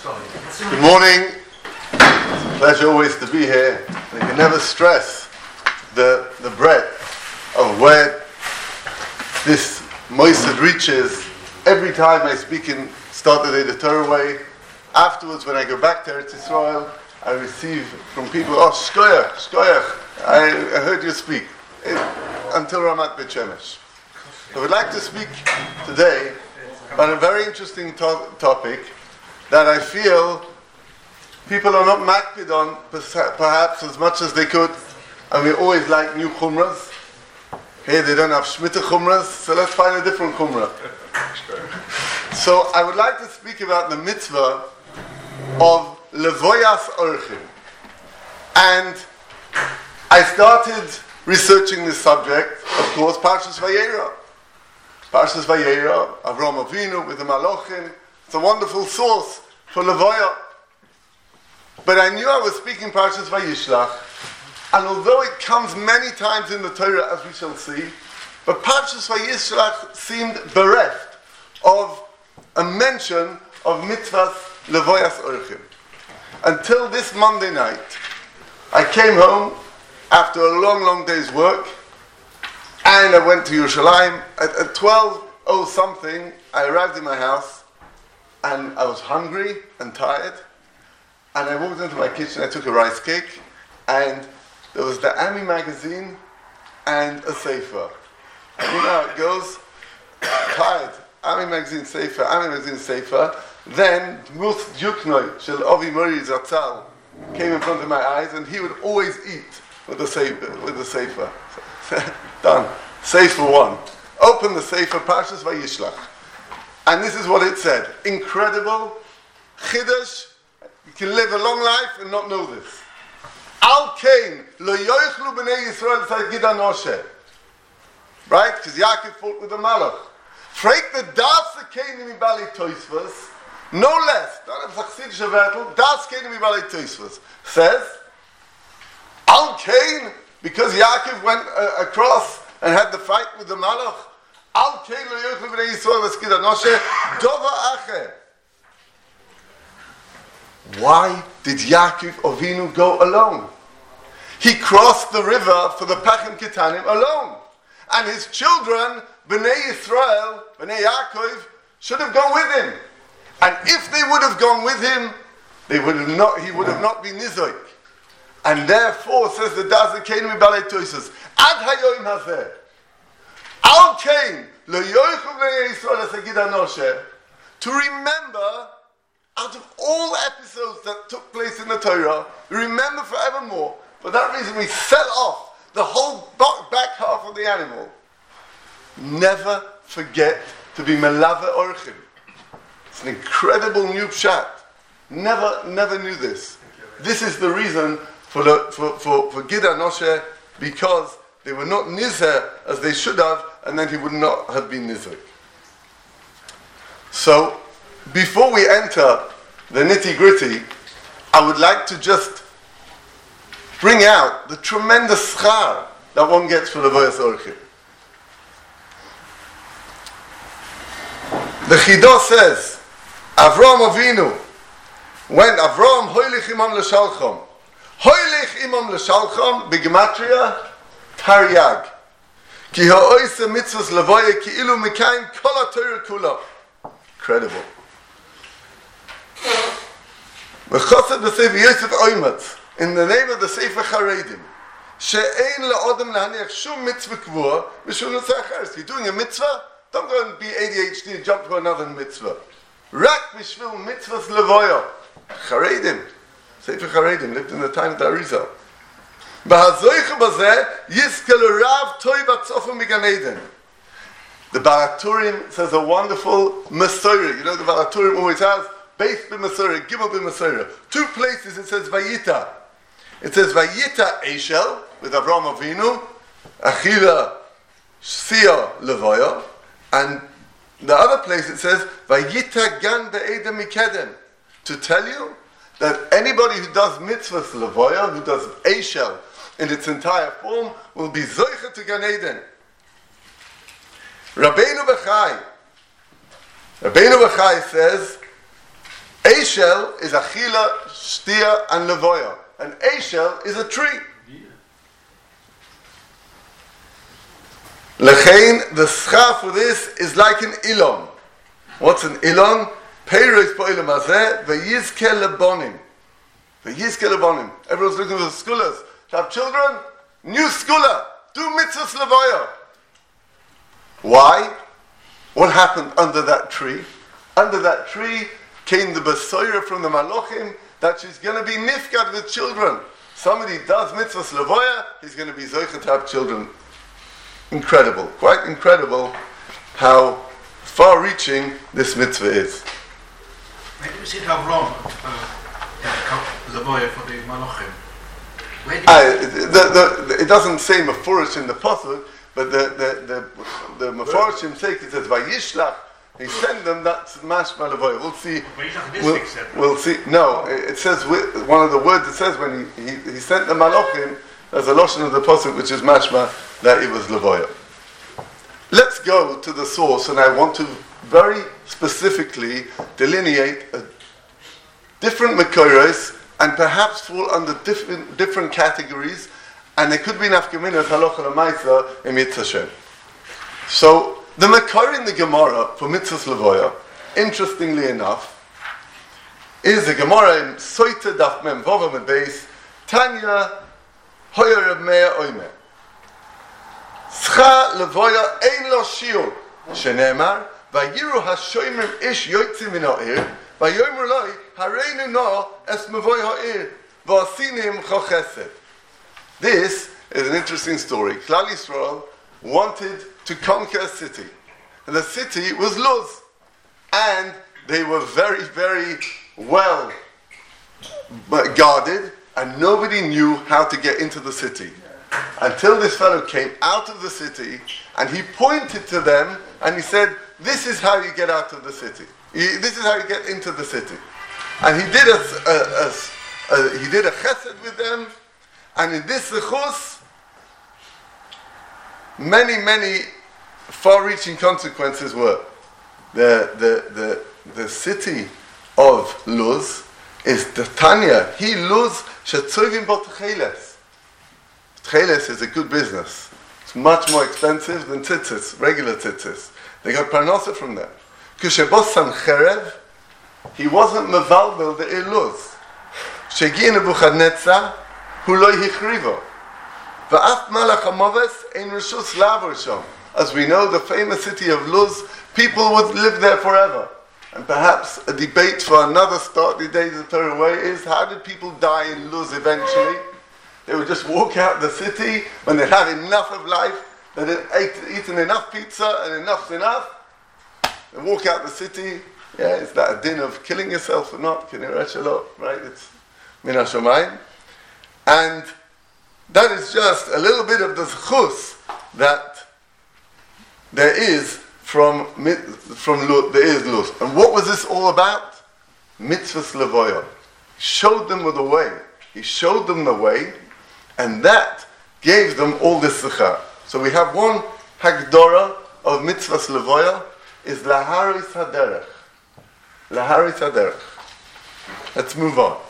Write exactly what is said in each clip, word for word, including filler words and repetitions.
Good morning. It's a pleasure always to be here. I can never stress the the breadth of where this Moised reaches every time I speak in start the day the Torah way. Afterwards, when I go back to Eretz Yisrael, I receive from people, oh, Shkoyach, Shkoyach, I, I heard you speak, it, until Ramat Beit Shemesh. So I would like to speak today about a very interesting to- topic that I feel people are not makpid on perhaps as much as they could, and we always like new chumras. Here they don't have Shmita chumras, so let's find a different chumrah. So I would like to speak about the mitzvah of Levoyas Orchim. And I started researching this subject, of course, Parshas Vayera. Parshas Vayera, Avraham Avinu with the Malachim. It's a wonderful source for Levoya. But I knew I was speaking Parshas Vayishlach, and although it comes many times in the Torah, as we shall see, but Parshas Vayishlach seemed bereft of a mention of mitzvahs Levoyas Orchim. Until this Monday night, I came home after a long, long day's work, and I went to Yerushalayim. At, at twelve oh something, I arrived in my house, and I was hungry and tired, and I walked into my kitchen, I took a rice cake, and there was the Ami magazine and a sefer. And you know how it goes, tired, Ami magazine sefer, Ami magazine sefer. Then Dmut Yuknoi Shel Avi Mori Zatzal came in front of my eyes, and he would always eat with the sefer. With the sefer. Done. Sefer one. Open the sefer, Parshas Vayishlach, and this is what it said. Incredible chiddush. You can live a long life and not know this. Al Kain lo yoichlu b'nei Yisrael tzad Anoshe. Right? Because Yaakov fought with the Malach. Freik the das Kain mi bali toisvas. No less, not a Chassidische Wertel, das Kain mi bali toisvas. Says, Al Kain, because Yaakov went uh, across and had the fight with the Malach. Al Kain lo yoichlu b'nei Yisrael tzad Anoshe. Dova acher. Why did Yaakov Avinu go alone? He crossed the river for the Pachim Ketanim alone. And his children, Bnei Yisrael, Bnei Yaakov, should have gone with him. And if they would have gone with him, they would have not, he would have not been Nizoik. And therefore, says the Daz Keinu Mibalei Toisus, Ad Hayoim Hazeh, Al Kain, Lo Yoichu Bnei Yisrael Esagid Anoshe, to remember, out of all episodes that took place in the Torah, remember forevermore. For that reason, we set off the whole back half of the animal. Never forget to be Melave Orchim. It's an incredible new pshat. Never, never knew this. This is the reason for the, for for for Gid Anoshe, because they were not nizeh as they should have, and then he would not have been nizeh. So, before we enter the nitty-gritty, I would like to just bring out the tremendous schar that one gets for the Levoyas Orchim. The Chidah says, Avraham Avinu, when Avraham hoilich imam l'shalchom, hoilich imam l'shalchom, b'gematria, taryag, ki ha'oise mitzvahs levoya ki ilu mekayim kol ha'torah kula. Incredible. V'chosed b'sefer Yosef Oymatz, in the name of the Sefer Charedim, she'ein la'odem lahaniach shum mitzvah kvua, v'shum mitzvah acheres. You're doing a mitzvah, don't go and be A D H D and jump to another mitzvah. Rak b'shvil mitzvahs levoya. Charedim. Sefer Charedim lived in the time of the Arizal. B'hazoicha b'zeh, yizkel rav toy batzofim migan Eden. The Baraturim says a wonderful Masorah. You know the Baraturim always has Beis b'Masorah, Gimel b'Masorah. Two places it says Vayita. It says Vayita Eshel with Avraham Avinu, Achila Shia Levoya, and the other place it says Vayita Gan be'Edem Mikedem, to tell you that anybody who does mitzvahs Levoya, who does Eshel in its entire form, will be Zoicha to Gan Eden. Rabbeinu Bechai. Rabbeinu Bechai says Eishel is achila, shtia, and levoya. And Eishel is a tree. Lechein, the schar for this is like an ilon. What's an ilon? Peiros po'ilam hazeh, ve'yizke lebonim. Ve'yizke lebonim. Everyone's looking for scholars. To have children? New scholar. Do mitzvahs levoya. Why? What happened under that tree? Under that tree came the besoira from the Malachim that she's going to be nifgad with children. Somebody does mitzvahs levoya, he's going to be zoichet to have children. Incredible, quite incredible how far-reaching this mitzvah is. Where do you see Avram levoya for the Malachim? Ah, the, the, it doesn't say mefurish in the pasuk, but the the the, the mefurishim say it says vayishlach. He sent them. That's mashma levoya. We'll see. We'll, we'll see. No, it says one of the words it says when he he, he sent the malachim. There's a lotion of the pasuk which is mashma that it was levoya. Let's go to the source, and I want to very specifically delineate a different makoros and perhaps fall under different different categories, and there could be nafkaminas halacha l'maisa in mitzvah Hashem. So the makor in the Gemara for mitzvahs levoya, interestingly enough, is the Gemara in Soita Daf Mem Vav Amud Beis Tanya Hoyer Reb Meir Oimer Scha levoya ein lo shiur shenemar vayiru hashoimrim ish yotzim min ha'ir vayomer loi hareinu no es mevoy ha'ir v'asinim chochesed. This is an interesting story. Klal Yisrael wanted to conquer a city, and the city was Luz, and they were very, very well guarded, and nobody knew how to get into the city. Until this fellow came out of the city, and he pointed to them, and he said, this is how you get out of the city. This is how you get into the city. And he did a, a, a, a he did a chesed with them, and in this zechus, many, many far-reaching consequences were. The, the, the, the city of Luz is the Tanya. He Luz shetzovim bo tcheles. Tcheles is a good business. It's much more expensive than tzitzis, regular tzitzis. They got parnasa from them. Kushebos Sancherev, he wasn't mevalbel the Luz. Shegi Nebuchadnezzar, hu lo hichrivo. Va'af malach hamoves ein reshus lavor shom. As we know, the famous city of Luz, people would live there forever. And perhaps a debate for another start the days of Torah way is, how did people die in Luz eventually? They would just walk out the city when they had enough of life, they had ate, eaten enough pizza and enough's enough, and walk out the city. Yeah, is that a din of killing yourself or not? Right? It's min hashamayim. And that is just a little bit of the zechus that there is from from there is Luz. And what was this all about? Mitzvahs levoya. He showed them the way. He showed them the way, and that gave them all this zechar. So we have one hagdora of mitzvahs levoya is laharis haderech. Laharis haderech. Let's move on.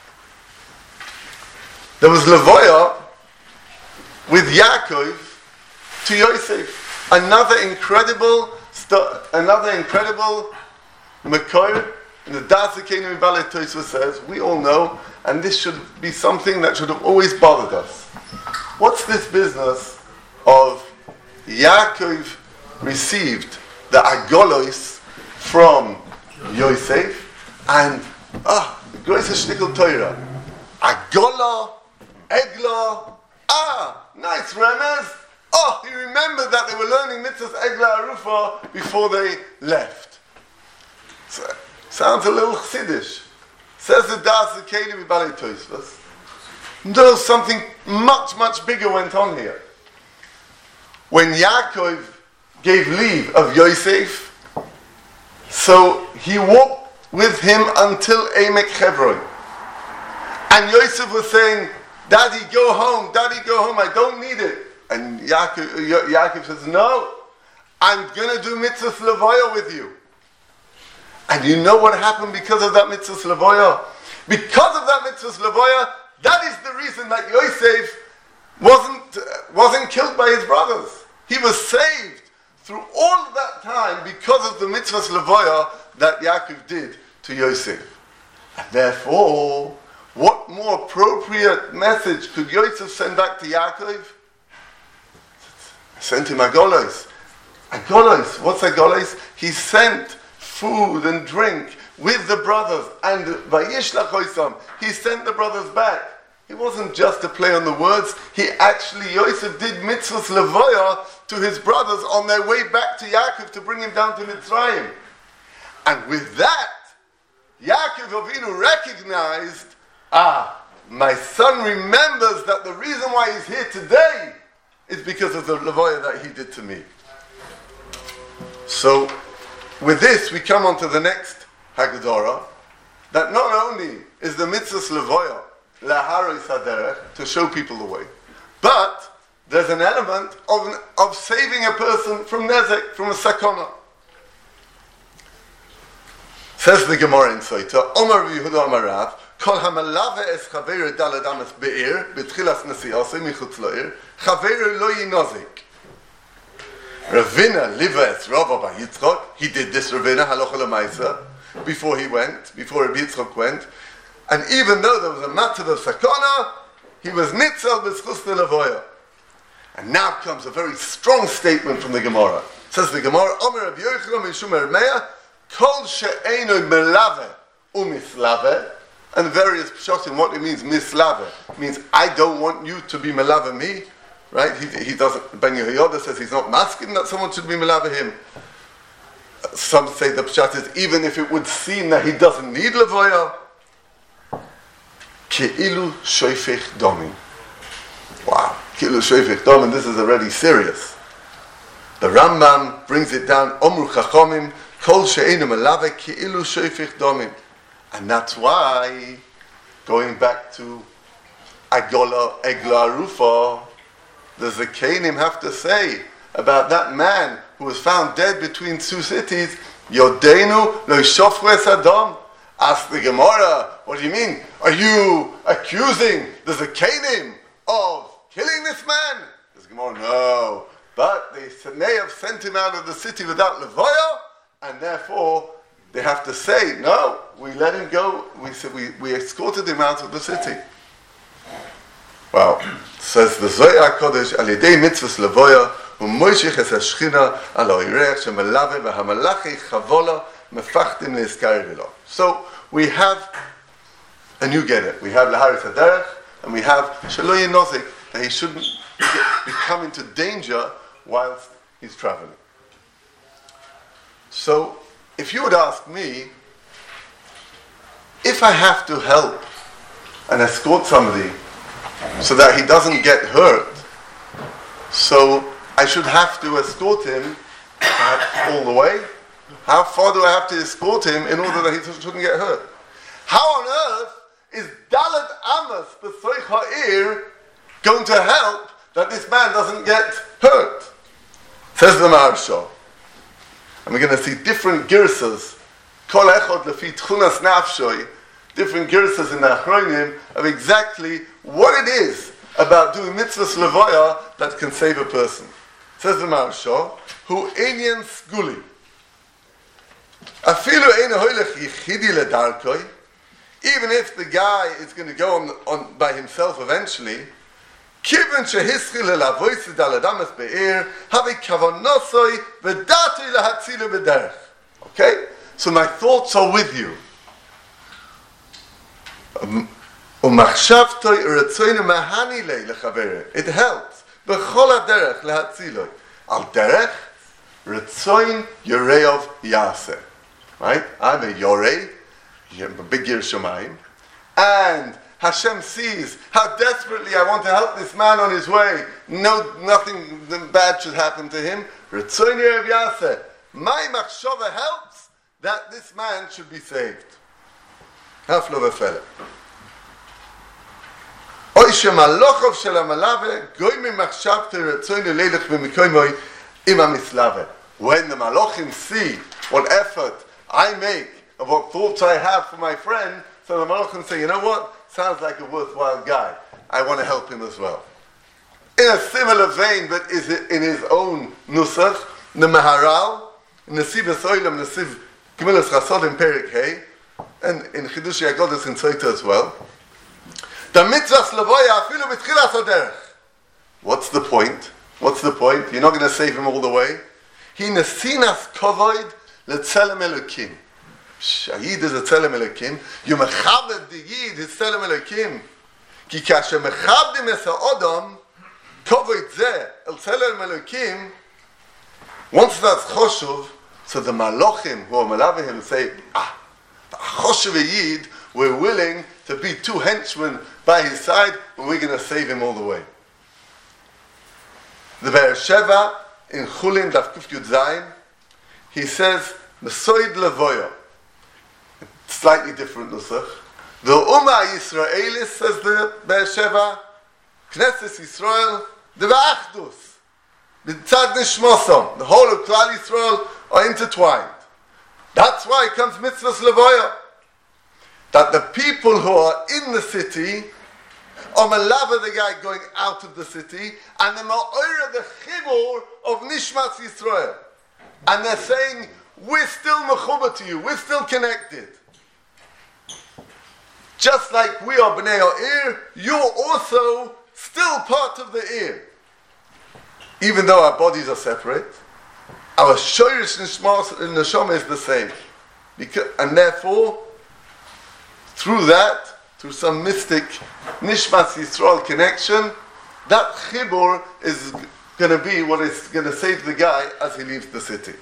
There was levoya with Yaakov to Yosef. Another incredible, st- another incredible makor. And the Das Zakeinu Mibale Tosfos says, we all know, and this should be something that should have always bothered us. What's this business of Yaakov received the agolos from Yosef, and ah, the greatest shtickle Torah, agola, egla, ah, nice remez. Oh, he remembered that they were learning mitzvahs egla arufa before they left. So, sounds a little chassidish. Says the Das Zakeinu Mibale Tosfos. No, something much, much bigger went on here. When Yaakov gave leave of Yosef, so he walked with him until Emek Hebron. And Yosef was saying, Daddy, go home, Daddy, go home, I don't need it. And Yaakov, Yaakov says, no, I'm going to do mitzvahs levoya with you. And you know what happened because of that mitzvah levoya? Because of that mitzvah levoya, that is the reason that Yosef wasn't, uh, wasn't killed by his brothers. He was saved through all of that time because of the mitzvah levoya that Yaakov did to Yosef. And therefore, what more appropriate message could Yosef send back to Yaakov? Sent him agolos. Agolos. What's agolos? He sent food and drink with the brothers. And vayishlach osam. He sent the brothers back. It wasn't just a play on the words. He actually, Yosef did mitzvahs levoya to his brothers on their way back to Yaakov to bring him down to Mitzrayim. And with that, Yaakov Avinu recognized, ah, my son remembers that the reason why he's here today is because of the levoya that he did to me. So, with this, we come on to the next Haggadah, that not only is the mitzvah levoya laharos haderech, to show people the way, but there's an element of, of saving a person from nezek, from a sakona. Says the Gemara in Soita, Omar Yehuda Omar Rav, Kol hamalave es chaveru daled amas be'ir, betchilas nesiasei michutz lo'ir, chaveru lo yinozik. Ravina liva es Rava bar Yitzchok, he did this Ravina halacha l'maisa, before he went, before Rabbi Yitzchok went, and even though there was a matter of sakona, he was nitzel b'schus levoya. And now comes a very strong statement from the Gemara. Says the Gemara, Omar Rabbi Yochanan mishum Ermeya, Kol she'eino melave umislave, and various pshatim, what it means, mislave, means I don't want you to be melave me, right? He, he doesn't, Ben Yehoyada says he's not masking that someone should be melave him. Some say the pshat is even if it would seem that he doesn't need levoya, ke'ilu shoifich domin. Wow, ke'ilu shoifich domin, this is already serious. The Rambam brings it down, Omru chachomim, Kol she'einu melave ki'ilu shoifich domim. And that's why, going back to Agola, Egla Arufa, the Zakanim have to say about that man who was found dead between two cities, Yodenu lo shofres adam. Ask the Gemara, what do you mean? Are you accusing the Zakanim of killing this man? The Gemara, no. But they may have sent him out of the city without levoya, and therefore they have to say, no, we let him go, we we, we escorted him out of the city. Well, says the Zohar HaKodesh, Al Yedei Mitzvahs Levoya, U'moishich es hashchina al ha'irech shemelave v'hamalachi chavola mefachtim le'izkari v'lo. So, we have, and you get it, we have Laharis HaDerech, and we have Shelo Yinozik, that he shouldn't get, become into danger whilst he's traveling. So, if you would ask me, if I have to help and escort somebody so that he doesn't get hurt, so I should have to escort him perhaps all the way. How far do I have to escort him in order that he shouldn't get hurt? How on earth is Dalet Amos B'Soich Ha'ir going to help that this man doesn't get hurt? Says the Maharsha. And we're going to see different girsas, kol echad lefi tchunas nafshoi, different girsas in the Achronim of exactly what it is about doing mitzvahs levoya that can save a person. Says the Maharsha, hu einyan skuli. Afilu ein hoylech yichidi ledarkoi, even if the guy is going to go on, on by himself eventually, Kiven shehischil elavois daladamas be'ir, havi kavanosoi v'datui lahatzilu b'derech. Okay? So my thoughts are with you. Umachshavtoi uretzoinu mahani lei lechavere. It helps. B'chol haderech lahatziloi. Al derech, retzoin yoreov yaseh. Right? I'm a yorei, I'm a big Yerushalayim, and Hashem sees how desperately I want to help this man on his way. No, nothing bad should happen to him. Retzoin yorev yaseh. My machshava helps that this man should be saved. Haflo v'fele. Oy shemalochov shel hamalave goy mimachshavte retzoin leilech v'mikoymoi im hamislave. When the malachim see what effort I make of what thoughts I have for my friend, so the Malachim say, you know what? Sounds like a worthwhile guy. I want to help him as well. In a similar vein, but is it in his own nusach, the Maharal, Nesiv Esoilam, Nesiv Gemilas Chasodim Perik Hey, and in Chidush Yagodis in Tzoita as well. The mitzvahs levoya afilu b'tchilas haderech. What's the point? What's the point? You're not going to save him all the way. He nesinas kovoid letzelem elokim. Shayid is a tzelem elokim. You mechabed the yid is tzelem elokim. Ki kasher mechabdim es ha'odom kovoid zeh el tzelem elokim. Once that's choshuv, so the malochim who are malavim say, ah, the choshuv yid, we're willing to be two henchmen by his side, and we're going to save him all the way. The Be'er Sheva in Chulin Daf Kuf Yud Zayin, he says, Mesoid Levoya. Slightly different nusach. The Ummah Yisraelis, says the Be'er Sheva, Knesset Yisrael, the V'achdus, B'tzad Nishmosom, the whole of Klal Yisrael are intertwined. That's why it comes Mitzvahs Levoya. That the people who are in the city are malava the guy going out of the city, and they're ma'oira the chibur of Nishmas Yisrael. And they're saying, we're still mechuba to you, we're still connected. Just like we are Bnei Ha'ir, you're also still part of the Ir. Even though our bodies are separate, our shoyrish neshama is the same. Because, and therefore, through that, through some mystic Nishmas Yisrael connection, that chibur is going to be what is going to save the guy as he leaves the city.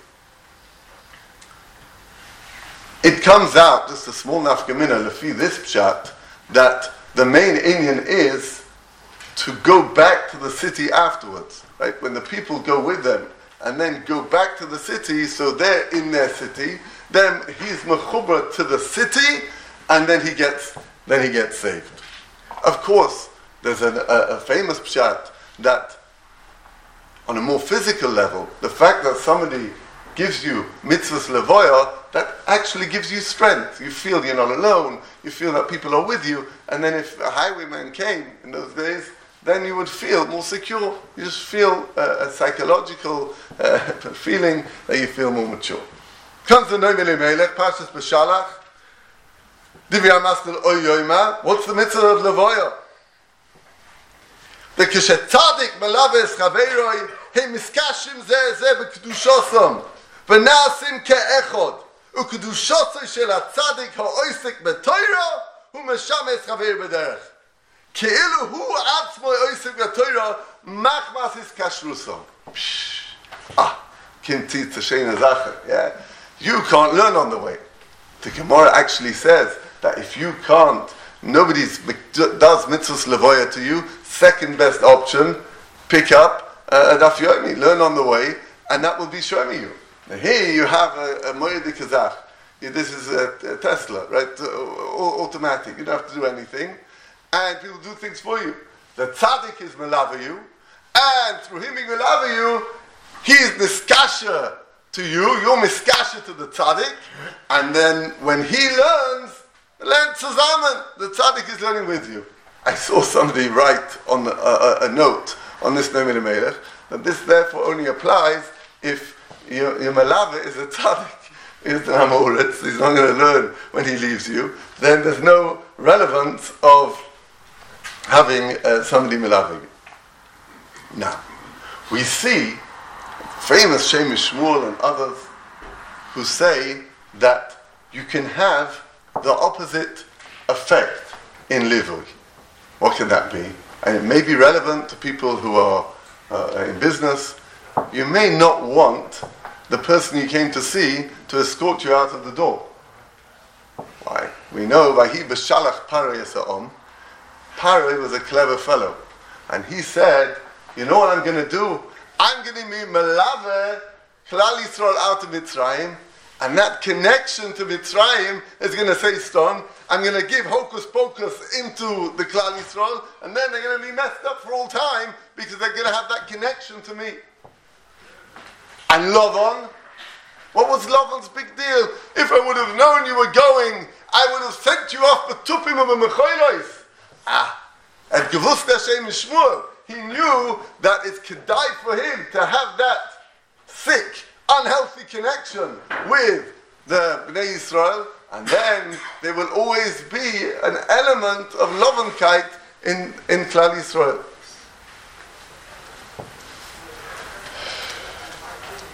It comes out, just a small nafkamina, lefi this pshat, that the main inyan is to go back to the city afterwards, right? When the people go with them, and then go back to the city, so they're in their city, then he's mechuber to the city, and then he gets then he gets saved. Of course, there's an, a, a famous pshat that on a more physical level, the fact that somebody gives you mitzvahs levoya, that actually gives you strength. You feel you're not alone, you feel that people are with you, and then if a highwayman came in those days, then you would feel more secure. You just feel uh, a psychological uh, feeling that you feel more mature. Comes to Noam Elimelech, Parshas Beshalach. What's the mitzvah of levoya? The kishetzadik malaves chaveiroi he miskashim zeh zeh b'kedushosam v'nasim ke'echod u'kedushosay shel hatzadik ha'oisik b'toira hu meshames chaveir b'derech ke'ilu hu atzmo oisik b'toira machmas is kashrusam. Ah, kimti t'sheina zacher. Yeah, you can't learn on the way. The Gemara actually says that if you can't, nobody does mitzvahs levoya to you, second best option, pick up uh, a daf yomi, learn on the way, and that will be showing you. Now here you have a, a moed kazach. This is a, a Tesla, right? Uh, automatic. You don't have to do anything, and people do things for you. The tzaddik is melava you, and through him being melava you, he is miskasha to you. You're miskasha to the tzaddik, and then when he learns, learn zusammen. The tzaddik is learning with you. I saw somebody write on the, uh, a note on this Noam Elimelech that this therefore only applies if your, your malava is a tzaddik, is the amoritz. He's not going to learn when he leaves you. Then there's no relevance of having uh, somebody malava you. Now, we see famous Shemesh Shmuel and others who say that you can have the opposite effect in livui. What can that be? And it may be relevant to people who are uh, in business. You may not want the person you came to see to escort you out of the door. Why? We know Vahi b'shalach Paroi Yisa'om. Paroi was a clever fellow, and he said, "You know what I'm going to do? I'm going to be melave Klal Yisrael out of Mitzrayim." And that connection to Mitzrayim is going to say, Stone, I'm going to give hocus pocus into the Klal Yisrael, and then they're going to be messed up for all time because they're going to have that connection to me. And Lavan, What was Lavan's big deal? If I would have known you were going, I would have sent you off with Tupim and Mechoiros. Ah, and Gevust Hashem Shmuel, he knew that it could die for him to have that sick, unhealthy connection with the Bnei Yisrael, and then there will always be an element of Lovankeit in, in Klal Yisrael.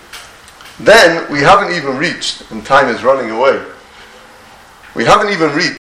Then we haven't even reached, and time is running away, we haven't even reached